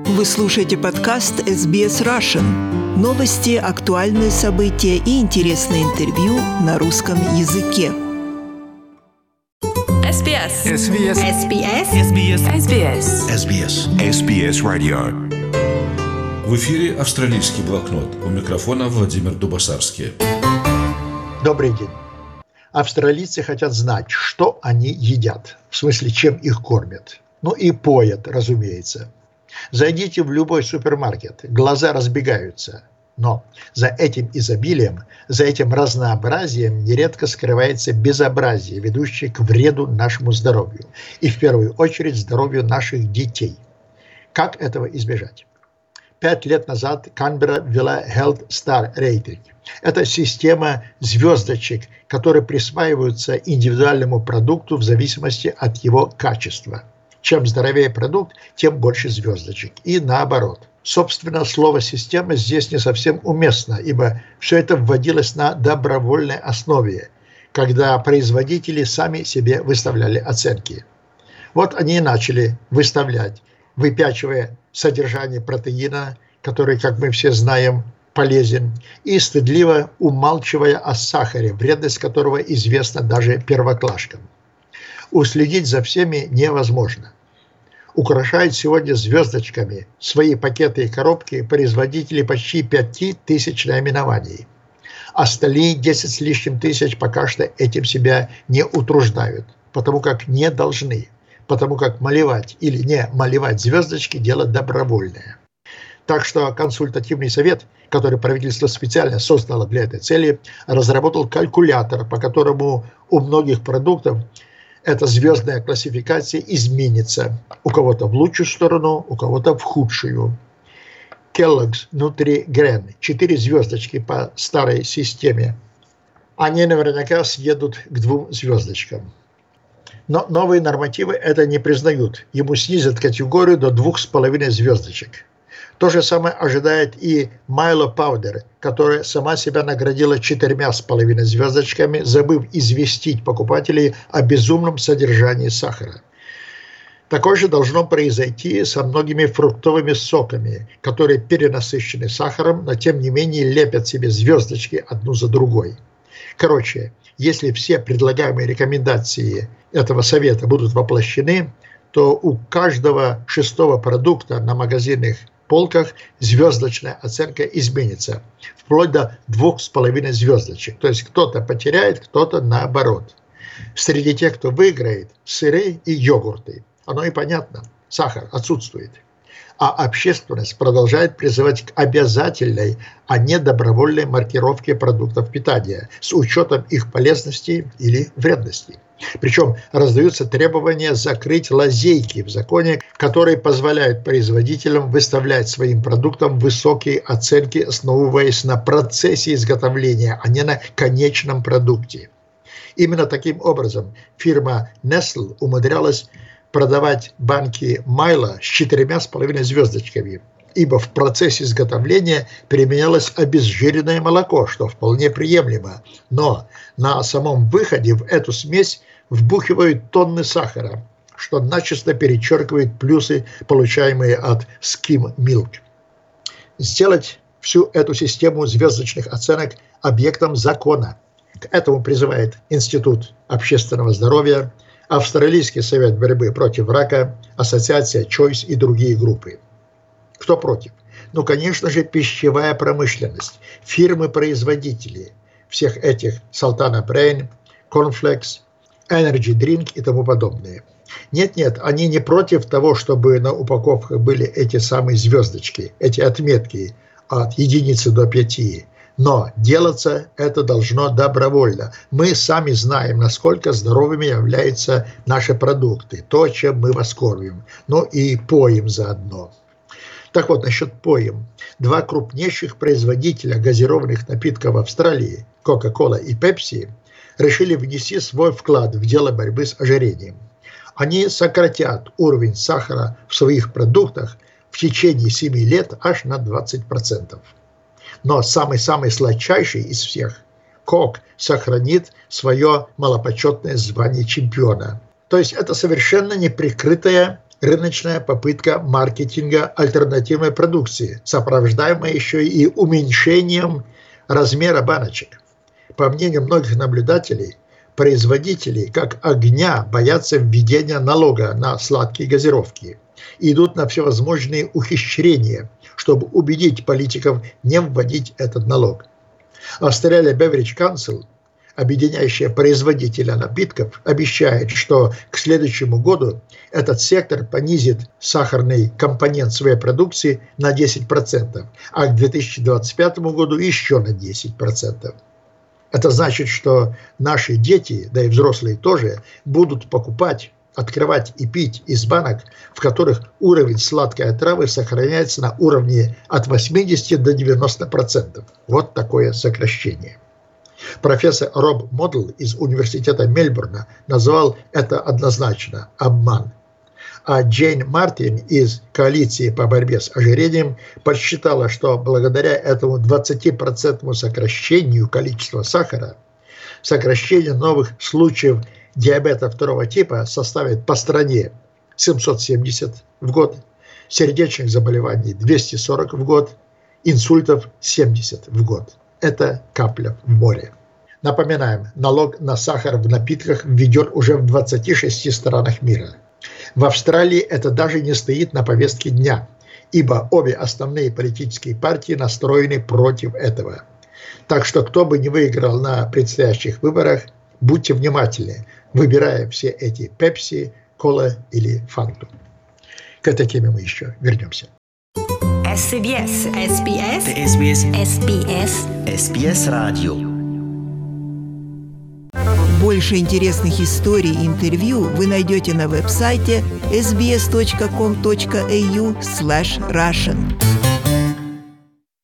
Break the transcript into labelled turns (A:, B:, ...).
A: Вы слушаете подкаст SBS Russian. Новости, актуальные события и интересные интервью на русском языке.
B: SBS.
C: SBS.
B: SBS.
C: SBS.
B: SBS.
C: SBS.
D: SBS Radio.
E: В эфире «Австралийский блокнот». У микрофона Владимир Дубасарский.
F: Добрый день. Австралийцы хотят знать, что они едят. В смысле, чем их кормят. Ну и поят, разумеется. Зайдите в любой супермаркет, глаза разбегаются. Но за этим изобилием, за этим разнообразием нередко скрывается безобразие, ведущее к вреду нашему здоровью. И в первую очередь здоровью наших детей. Как этого избежать? 5 лет назад Канберра ввела Health Star Rating. Это система звездочек, которые присваиваются индивидуальному продукту в зависимости от его качества. Чем здоровее продукт, тем больше звездочек. И наоборот. Собственно, слово «система» здесь не совсем уместно, ибо все это вводилось на добровольной основе, когда производители сами себе выставляли оценки. Вот они и начали выставлять, выпячивая содержание протеина, который, как мы все знаем, полезен, и стыдливо умалчивая о сахаре, вредность которого известна даже первоклашкам. Уследить за всеми невозможно. Украшают сегодня звездочками свои пакеты и коробки производители почти 5000 наименований. Остальные 10 с лишним тысяч пока что этим себя не утруждают, потому как не должны, потому как малевать или не малевать звездочки – дело добровольное. Так что консультативный совет, который правительство специально создало для этой цели, разработал калькулятор, по которому у многих продуктов эта звездная классификация изменится. У кого-то в лучшую сторону, у кого-то в худшую. Kellogg's Nutri-Grain. 4 звездочки по старой системе. Они наверняка съедут к 2 звездочкам. Но новые нормативы это не признают. Ему снизят категорию до 2,5 звездочек. То же самое ожидает и Milo Powder, которая сама себя наградила 4,5 звездочками, забыв известить покупателей о безумном содержании сахара. Такое же должно произойти со многими фруктовыми соками, которые перенасыщены сахаром, но тем не менее лепят себе звездочки одну за другой. Короче, если все предлагаемые рекомендации этого совета будут воплощены, то у каждого 6-го продукта на магазинных полках звездочная оценка изменится, вплоть до 2,5 звездочек. То есть кто-то потеряет, кто-то наоборот. Среди тех, кто выиграет, сыры и йогурты. Оно и понятно, сахар отсутствует. А общественность продолжает призывать к обязательной, а не добровольной маркировке продуктов питания с учетом их полезности или вредности. Причем раздаются требования закрыть лазейки в законе, которые позволяют производителям выставлять своим продуктам высокие оценки, основываясь на процессе изготовления, а не на конечном продукте. Именно таким образом фирма Nestle умудрялась продавать банки Milo с 4,5 звездочками, ибо в процессе изготовления применялось обезжиренное молоко, что вполне приемлемо. Но на самом выходе в эту смесь вбухивают тонны сахара, что начисто перечеркивает плюсы, получаемые от Skim Milk. Сделать всю эту систему звездочных оценок объектом закона. К этому призывает Институт общественного здоровья, Австралийский совет борьбы против рака, Ассоциация Choice и другие группы. Кто против? Ну, конечно же, пищевая промышленность, фирмы-производители всех этих Sultana Brain, Cornflakes, Energy Drink и тому подобное. Нет, они не против того, чтобы на упаковках были эти самые звездочки, эти отметки от 1 до 5. Но делаться это должно добровольно. Мы сами знаем, насколько здоровыми являются наши продукты, то, чем мы вас кормим, ну и поим заодно. Так вот, насчет поим. 2 крупнейших производителя газированных напитков в Австралии, Coca-Cola и Pepsi, решили внести свой вклад в дело борьбы с ожирением. Они сократят уровень сахара в своих продуктах в течение 7 лет аж на 20%. Но самый-самый сладчайший из всех, Coke, сохранит свое малопочетное звание чемпиона. То есть это совершенно неприкрытая рыночная попытка маркетинга альтернативной продукции, сопровождаемая еще и уменьшением размера баночек. По мнению многих наблюдателей, производители как огня боятся введения налога на сладкие газировки и идут на всевозможные ухищрения, чтобы убедить политиков не вводить этот налог. Australia Beverage Council, объединяющая производителя напитков, обещает, что к следующему году этот сектор понизит сахарный компонент своей продукции на 10%, а к 2025 году еще на 10%. Это значит, что наши дети, да и взрослые тоже, будут покупать, открывать и пить из банок, в которых уровень сладкой отравы сохраняется на уровне от 80 до 90%. Вот такое сокращение. Профессор Роб Модл из университета Мельбурна назвал это однозначно обман. А Джейн Мартин из коалиции по борьбе с ожирением подсчитала, что благодаря этому 20% сокращению количества сахара, сокращение новых случаев диабета второго типа составит по стране 770 в год, сердечных заболеваний 240 в год, инсультов 70 в год. Это капля в море. Напоминаем, налог на сахар в напитках введен уже в 26 странах мира. В Австралии это даже не стоит на повестке дня, ибо обе основные политические партии настроены против этого. Так что кто бы ни выиграл на предстоящих выборах, будьте внимательны, выбирая все эти пепси, кола или фанту. К этой теме мы еще вернемся.
B: SBS
C: радио.
A: Больше интересных историй и интервью вы найдете на веб-сайте sbs.com.au/russian.